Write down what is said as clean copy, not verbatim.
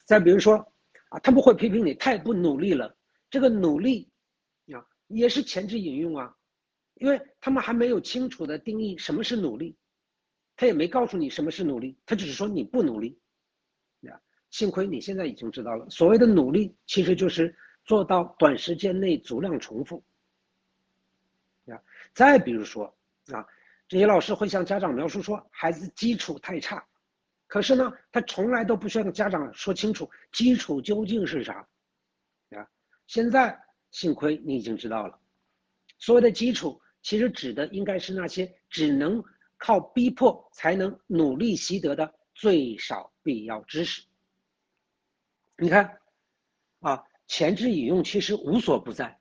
再比如说他们会批评你太不努力了，这个努力也是前置引用啊，因为他们还没有清楚的定义什么是努力，他也没告诉你什么是努力，他只是说你不努力。幸亏你现在已经知道了，所谓的努力其实就是做到短时间内足量重复。再比如说这些老师会向家长描述说孩子基础太差，可是呢他从来都不向家长说清楚基础究竟是啥。现在幸亏你已经知道了，所谓的基础其实指的应该是那些只能靠逼迫才能努力习得的最少必要知识。你看前置引用其实无所不在，